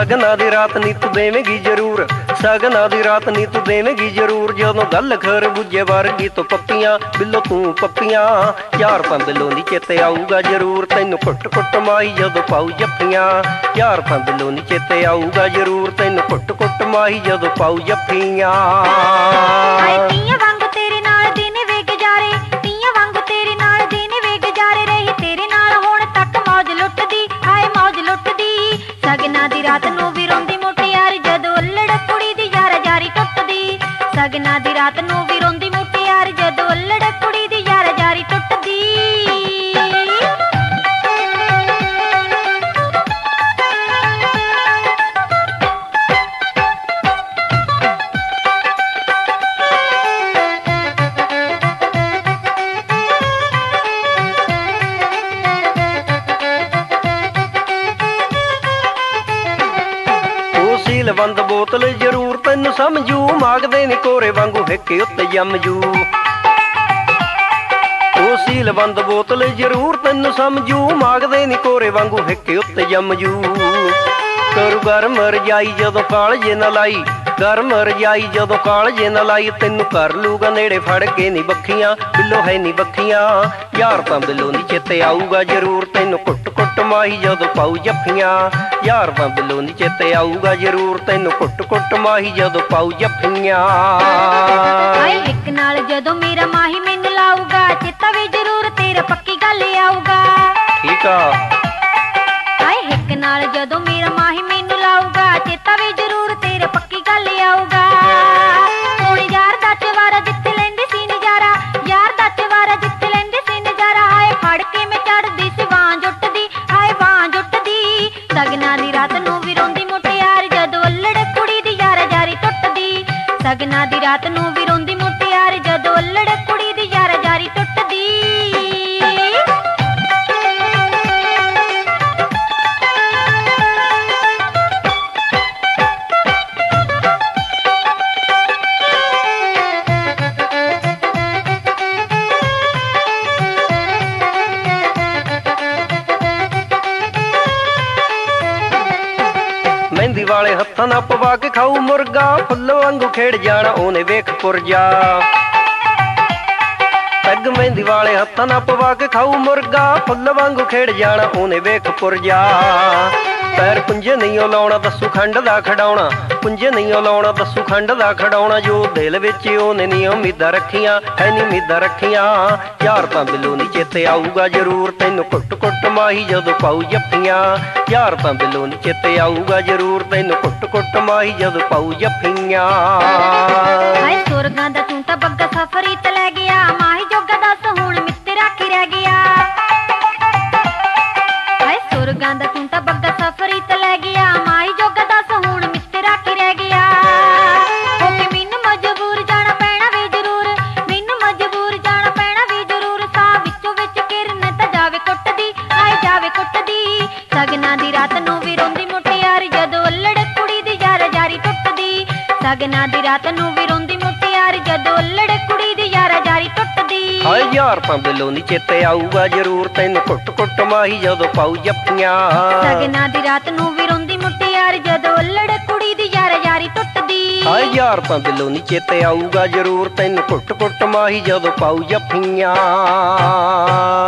ਸਗਨਾਂ ਦੀ ਰਾਤ ਨੀ ਤੂੰ ਦੇਵੇਂਗੀ ਜ਼ਰੂਰ, ਸਗਨਾਂ ਦੀ ਰਾਤ ਨੀ ਤੂੰ ਦੇਵੇਂਗੀ ਜ਼ਰੂਰ। ਜਦੋਂ ਗੱਲ ਖਰਬੂਜੇ ਵਰਗੀ ਤੋਂ ਪੱਪੀਆਂ ਬਿੱਲੋ ਤੂੰ ਪੱਪੀਆਂ, ਯਾਰ ਤਾਂ ਬਿੱਲੋ ਨੀ ਚੇਤੇ ਆਊਗਾ ਜ਼ਰੂਰ ਤੈਨੂੰ ਕੁੱਟ ਕੁੱਟ ਮਾਹੀ ਜਦੋਂ ਪਾਊ ਜੱਫੀਆਂ। ਯਾਰ ਤਾਂ ਬਿੱਲੋ ਨੀ ਚੇਤੇ ਆਊਗਾ ਜ਼ਰੂਰ ਤੈਨੂੰ ਕੁੱਟ ਕੁੱਟ ਮਾਹੀ ਜਦੋਂ ਪਾਊ ਜੱਫੀਆਂ। ਤੀਆਂ ਵਾਂਗੂ ਤੇਰੇ ਨਾਲ ਦਿਨ ਵੇ ਗੁਜ਼ਾਰੇ, ਤੀਆਂ ਵਾਂਗੂ ਤੇਰੇ ਨਾਲ ਦਿਨ ਵੇ ਗੁਜ਼ਾਰੇ। ਰਹੀ ਤੇਰੇ ਨਾਲ ਹੁਣ ਤੱਕ ਮੌਜ ਲੁੱਟਦੀ, ਹਾਏ ਮੌਜ ਲੁੱਟਦੀ। ਸਗਨਾਂ ਦੀ ਰਾਤ ਨੂੰ ਵੀ ਰੋਂਦੀ ਮੁਟਿਆਰ ਜਦੋਂ ਉੱਲੜ ਕੁੜੀ ਦੀ ਯਾਰ ਜਾਰੀ ਟੁੱਟਦੀ। ਸਗਨਾਂ ਦੀ ਰਾਤ ਨੂੰ ਵੀ ਰੋਂਦੀ ਮੁਟਿਆਰ ਜਦੋਂ ਉੱਲੜ ਕੁੜੀ ਦੀ ਯਾਰ ਜਾਰੀ ਟੁੱਟਦੀ। ਬੰਦ ਬੋਤਲ ਜ਼ਰੂਰ ਤੈਨੂੰ ਸਮਝੂ, ਮਾਗਦੇ ਨੀ ਕੋਰੇ ਵਾਂਗੂ ਹਿੱਕੇ ਉੱਤੇ ਜੰਮਜੂ। ਉਹ ਸੀਲ ਬੰਦ ਬੋਤਲ ਜ਼ਰੂਰ ਤੈਨੂੰ ਸਮਝੂ, ਮਾਗਦੇ ਨੀ ਕੋਰੇ ਵਾਂਗੂ ਹਿੱਕੇ ਉੱਤੇ ਜੰਮਜੂ। ਕਰੂ ਗਰਮ ਰਜਾਈ ਜਦੋਂ ਕਾਲਜੇ ਨਾ ਲਾਈ, ਗਰਮ ਰਜਾਈ ਜਦੋਂ ਕਾਲਜੇ ਨਾ ਲਾਈ। ਤੈਨੂੰ ਕਰ ਲੂਗਾ ਨੇੜੇ ਫੜ ਕੇ ਨੀ ਬੱਖੀਆਂ ਬਿੱਲੋ ਹੈ ਨੀ ਬੱਖੀਆਂ। ਯਾਰ ਤਾਂ ਬਿੱਲੋ ਨੀ ਚੇਤੇ ਆਊਗਾ ਜ਼ਰੂਰ ਤੈਨੂੰ ਕੁੱਟ ਕੁੱਟ ਮਾਹੀ ਜਦੋਂ ਪਾਊ ਜੱਫੀਆਂ। ਯਾਰ ਤਾਂ ਬਿੱਲੋ ਨੀ ਚੇਤੇ ਆਊਗਾ ਜ਼ਰੂਰ ਤੈਨੂੰ ਕੁੱਟ ਕੁੱਟ ਮਾਹੀ ਜਦੋਂ ਪਾਊ ਜੱਫੀਆਂ। ਹਾਏ ਇੱਕ ਨਾਲ ਜਦੋਂ ਮੇਰਾ ਮਾਹੀ ਮੈਨੂੰ ਲਾਊਗਾ, ਚੇਤਾ ਵੀ ਜ਼ਰੂਰ ਤੇਰਾ ਪੱਕੀ ਗੱਲ ਆਊਗਾ। ਠੀਕ ਆ। ਹਾਏ ਇੱਕ ਨਾਲ ਜਦੋਂ ਮੇਰਾ ਮਾਹੀ ਮੈਨੂੰ ਲਾਊਗਾ, ਚੇਤਾ ਵੀ ਜ਼ਰੂਰ ਤੇਰਾ ਪੱਕੀ ਗੱਲ ਆਊਗਾ। ਹੁਣ ਯਾਰ ਦਾ ਚਵਾਰਾ ਜਿੱਥੇ ਲੈਂਦੇ ਸੀ ਨਜ਼ਾਰਾ, ਯਾਰ ਦਾ ਚਵਾਰਾ ਜਿੱਥੇ ਲੈਂਦੇ ਸੀ ਨਜ਼ਾਰਾ। ਹਾਏ ਫੜ ਕੇ ਮੈਂ ਚੜਦੀ ਸੀ ਬਾਂਹ ਜੁੱਟਦੀ, ਹਾਏ ਬਾਂਹ ਜੁੱਟਦੀ। ਸਗਨਾਂ ਦੀ ਰਾਤ ਨੂੰ ਵੀ ਰੋਂਦੀ ਮੁਟਿਆਰ ਜਦੋਂ ਉੱਲੜ ਕੁੜੀ ਦੀ ਯਾਰ ਜਾਰੀ ਟੁੱਟਦੀ। ਸਗਨਾਂ ਦੀ ਰਾਤ ਨੂੰ ਵੀ ਰੋਂਦੀ ਮੁਟਿਆਰ ਜਦੋਂ ਉੱਲੜ ਕੁੜੀ ਦੀ ਯਾਰ ਜਾਰੀ ਟੁੱਟਦੀ। ਮਹਿੰਦੀ ਵਾਲੇ ਹੱਥਾਂ ਨਾਲ ਪਵਾ ਕੇ ਖਾਊ ਮੁਰਗਾ, ਫੁੱਲ ਵਾਂਗੂ ਖੇਡ ਜਾਣਾ ਉਹਨੇ ਵੇਖ ਪੁਰਜਾ। ਪੈਗ ਮਹਿੰਦੀ ਵਾਲੇ ਹੱਥਾਂ ਨਾਲ ਪਵਾ ਕੇ ਖਾਊ ਮੁਰਗਾ, ਫੁੱਲ ਵਾਂਗੂ ਖੇਡ ਜਾਣਾ ਉਹਨੇ ਵੇਖ ਪੁਰਜਾ। ਪੈਰ ਪੁੰਜੇ ਨਹੀਂ ਉਹ ਲਾਉਣਾ ਦੱਸੂ ਖੰਡ ਦਾ ਖਡਾਉਣਾ, ਪੁੰਜੇ ਨਹੀਂ ਉਹ ਲਾਉਣਾ ਦੱਸੂ ਖੰਡ ਦਾ ਖਡਾਉਣਾ। ਜੋ ਦਿਲ ਵਿੱਚ ਉਹਨੇ ਨੀ ਉਮੀਦਾਂ ਰੱਖੀਆਂ ਹੈ ਨੀ ਉਮੀਦਾਂ ਰੱਖੀਆਂ। ਯਾਰ ਤਾਂ ਬਿੱਲੋ ਨੀ ਚੇਤੇ ਆਊਗਾ ਜ਼ਰੂਰ ਤੈਨੂੰ ਕੁੱਟ ਕੁੱਟ ਮਾਹੀ ਜਦੋਂ ਪਾਊ ਜੱਫੀਆਂ। ਯਾਰ ਤਾਂ ਬਿੱਲੋ ਨੀ ਚੇਤੇ ਆਊਗਾ ਜ਼ਰੂਰ ਤੈਨੂੰ ਕੁੱਟ ਕੁੱਟ ਮਾਹੀ ਜਦੋਂ ਪਾਊ ਜੱਫੀਆਂ। ਹਾਏ ਸੁਰਗਾਂ ਦਾ ਤੂੰ ਤਾਂ ਬੱਗਾ ਸਫਰੀ ਤੇ ਲੈ ਗਿਆ, ਮਾਹੀ ਜੋਗਾ ਦੱਸ ਹੁਣ ਮਿੱਤਰਾ ਕੀ ਰਹਿ ਗਿਆ। ਹਾਏ ਸੁਰਗਾਂ ਦਾ ਤੂੰ ਤਾਂ ਬੱਗਾ ਸਫਰੀ ਤੇ ਲੈ ਗਿਆ, ਮਾਹੀ ਜੋਗਾ ਦੱਸ ਹੁਣ ਮਿੱਤਰਾ ਕੀ ਰਹਿ ਗਿਆ। ਹੋ ਕੇ ਮੈਨੂੰ ਮਜਬੂਰ ਜਾਣਾ ਪੈਣਾ ਵੀ ਜ਼ਰੂਰ, ਮੈਨੂੰ ਮਜਬੂਰ ਜਾਣਾ ਪੈਣਾ ਵੀ ਜ਼ਰੂਰ। ਸਾਹ ਵਿੱਚੋਂ ਵਿੱਚ ਕਿਰਨ ਤਾਂ ਜਾਵੇ ਕੁੱਟਦੀ, ਹਾਏ ਜਾਵੇ ਕੁੱਟਦੀ। ਸਗਨਾਂ ਦੀ ਰਾਤ ਨੂੰ ਵੀ ਰੋਂਦੀ ਮੁਟਿਆਰ ਜਦੋਂ ਉੱਲੜ ਕੁੜੀ ਦੀ ਯਾਰ ਜਾਰੀ ਟੁੱਟਦੀ। ਸਗਨਾਂ ਦੀ ਰਾਤ ਨੂੰ ਵੀ ਰੋਂਦੀ ਮੁਟਿਆਰ ਜਦੋਂ ਉੱਲੜ ਕੁੜੀ ਦੀ ਯਾਰ ਜਾਰੀ ਟੁੱਟਦੀ। ਹਾਏ ਯਾਰ ਤਾਂ ਬਿੱਲੋ ਨੀ ਚੇਤੇ ਆਊਗਾ ਜ਼ਰੂਰ ਤੈਨੂੰ ਕੁੱਟ ਕੁੱਟ ਮਾਹੀ ਜਦੋਂ ਪਾਊ ਜੱਫੀਆਂ। ਸਗਨਾਂ ਦੀ ਰਾਤ ਨੂੰ ਵੀ ਰੋਂਦੀ ਮੁਟਿਆਰ ਜਦੋਂ ਉੱਲੜ ਕੁੜੀ ਦੀ ਯਾਰ ਜਾਰੀ ਟੁੱਟਦੀ। ਹਾਏ ਯਾਰ ਤਾਂ ਬਿੱਲੋ ਨੀ ਚੇਤੇ ਆਊਗਾ ਜ਼ਰੂਰ ਤੈਨੂੰ ਕੁੱਟ ਕੁੱਟ ਮਾਹੀ ਜਦੋਂ ਪਾਊ ਜੱਫੀਆਂ।